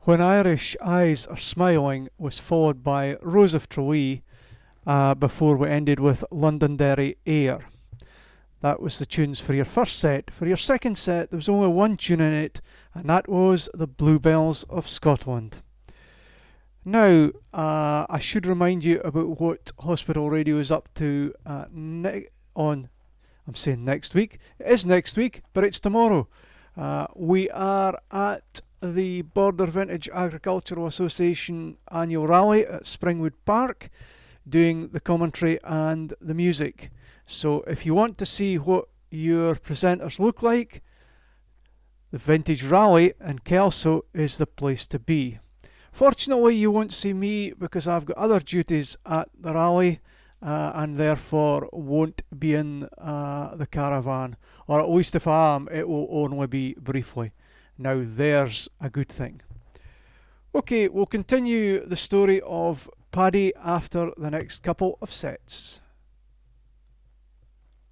When Irish Eyes Are Smiling was followed by Rose of Tralee before we ended with Londonderry Air. That was the tunes for your first set. For your second set, there was only one tune in it, and that was the Bluebells of Scotland. Now, I should remind you about what Hospital Radio is up to I'm saying next week. It is next week, but it's tomorrow. We are at the Border Vintage Agricultural Association annual rally at Springwood Park, doing the commentary and the music. So if you want to see what your presenters look like, the Vintage Rally in Kelso is the place to be. Fortunately, you won't see me because I've got other duties at the rally and therefore won't be in the caravan. Or at least if I am, it will only be briefly. Now there's a good thing. Okay, we'll continue the story of Paddy after the next couple of sets.